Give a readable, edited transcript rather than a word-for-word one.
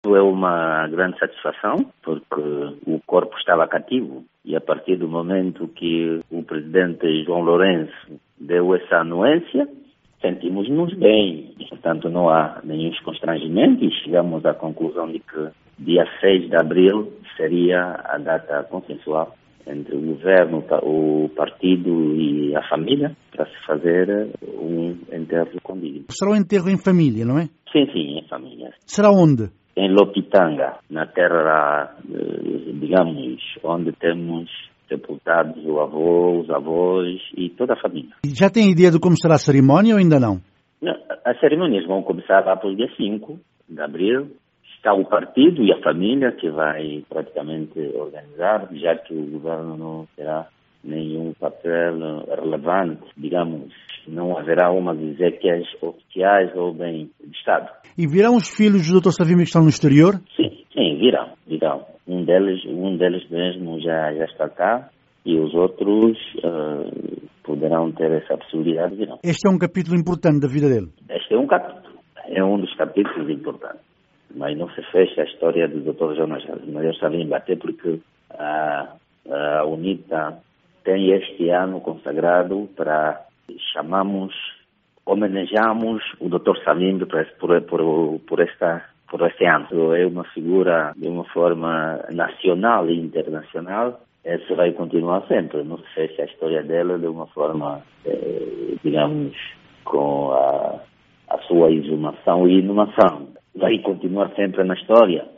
é uma grande satisfação, porque o corpo estava cativo e a partir do momento que o presidente João Lourenço deu essa anuência, sentimos-nos bem. Portanto, não há nenhum constrangimento e chegamos à conclusão de que dia 6 de abril seria a data consensual entre o governo, o partido e a família para se fazer um enterro condigno. Será um enterro em família, não é? Sim, em família. Será onde? Em Lopitanga, na terra, digamos, onde temos sepultados o avô, os avós e toda a família. E já tem ideia de como será a cerimónia ou ainda não? As cerimônias vão começar lá para o dia 5 de abril. Está o partido e a família que vai praticamente organizar, já que o governo não terá nenhum papel relevante, digamos. Não haverá umas exéquias oficiais ou bem de Estado. E virão os filhos do Dr. Savimbi que estão no exterior? Sim, virão. Um deles mesmo já está cá e os outros poderão ter essa possibilidade de virão. Este é um capítulo importante da vida dele. Este é um capítulo, é um dos capítulos importantes. Mas não se fecha a história do Dr. Jonas Savimbi, até porque a UNITA tem este ano consagrado para homenageamos o Dr. Savimbi por este ano. É uma figura de uma forma nacional e internacional. Essa vai continuar sempre. Não se fecha a história dela de uma forma, digamos, com a sua exumação e inumação. Vai continuar sempre na história.